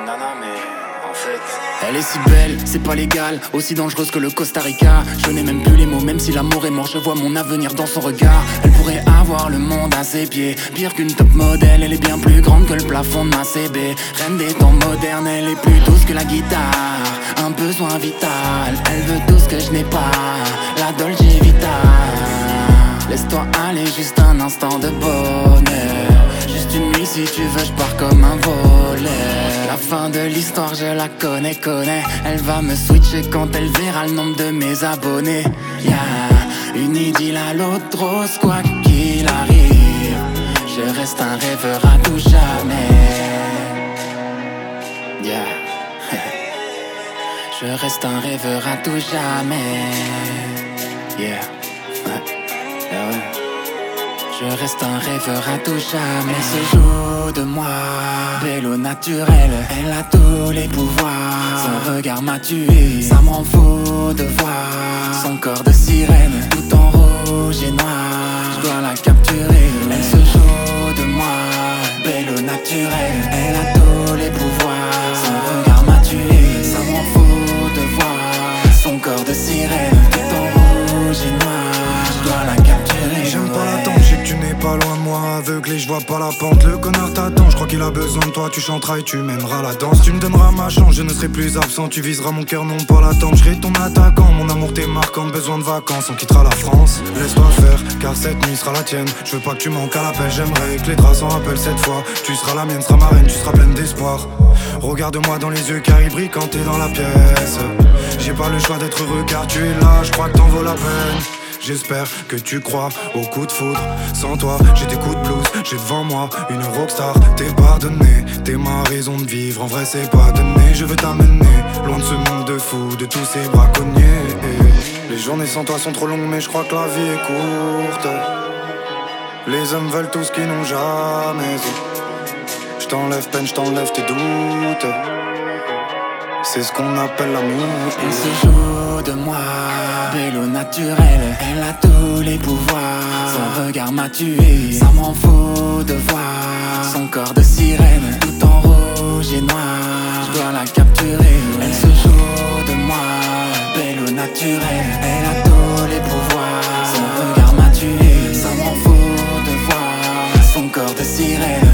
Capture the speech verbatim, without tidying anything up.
nana, mais en fait... Elle est si belle, c'est pas légal, aussi dangereuse que le Costa Rica. Je n'ai même plus les mots, même si l'amour est mort, je vois mon avenir dans son regard. Elle pourrait avoir le monde à ses pieds, pire qu'une top modèle, elle est bien plus grande que le plafond de ma C B. Reine des temps modernes, elle est plus douce que la guitare, un besoin vital, elle veut tout ce que je n'ai pas, la Dolce Vita. Laisse-toi aller, juste un instant de bonheur, juste une nuit si tu veux, je pars comme un voleur. La fin de l'histoire je la connais, connais. Elle va me switcher quand elle verra le nombre de mes abonnés. Yeah, une idylle à l'autre rose, quoi qu'il arrive. Je reste un rêveur à tout jamais. Yeah. Je reste un rêveur à tout jamais. Yeah. Yeah, ouais. Je reste un rêveur à tout jamais. Elle se joue de moi, belle au naturel, elle a tous les pouvoirs. Son regard m'a tué, ça m'en fout de voir son corps de sirène, tout en rouge et noir. Je dois la capturer. Elle se joue de moi, belle au naturel, elle a tous les pouvoirs. Son regard m'a tué, ça m'en fout de voir son corps de sirène, tout en rouge et noir. Je dois la capturer. J'aime pas l'attendre, je sais que tu n'es pas loin de moi. Aveuglé, je vois pas la pente, le connard t'attend. Je crois qu'il a besoin de toi, tu chanteras et tu mèneras la danse. Tu me donneras ma chance, je ne serai plus absent. Tu viseras mon cœur, non pas l'attente. Je serai ton attaquant, mon amour t'es marquant. Besoin de vacances, on quittera la France. Laisse-toi faire, car cette nuit sera la tienne. Je veux pas que tu manques à l'appel, j'aimerais que les draps s'en rappellent cette fois. Tu seras la mienne, sera ma reine, tu seras pleine d'espoir. Regarde-moi dans les yeux car ils brillent quand t'es dans la pièce. J'ai pas le choix d'être heureux car tu es là, je crois que t'en vaut la peine. J'espère que tu crois au coup de foudre. Sans toi, j'ai des coups de blues. J'ai devant moi une rockstar. T'es pardonné, t'es ma raison de vivre. En vrai, c'est pas donné. Je veux t'amener loin de ce monde de fous, de tous ces braconniers. Les journées sans toi sont trop longues, mais je crois que la vie est courte. Les hommes veulent tout ce qu'ils n'ont jamais eu. Je t'enlève peine, je t'enlève tes doutes. C'est ce qu'on appelle l'amour. Elle se joue de moi, belle au naturel, elle a tous les pouvoirs. Son regard m'a tué, ça m'en fout de voir son corps de sirène, tout en rouge et noir. Je dois la capturer. Elle se joue de moi, belle au naturel, elle a tous les pouvoirs. Son regard m'a tué, ça m'en fout de voir son corps de sirène.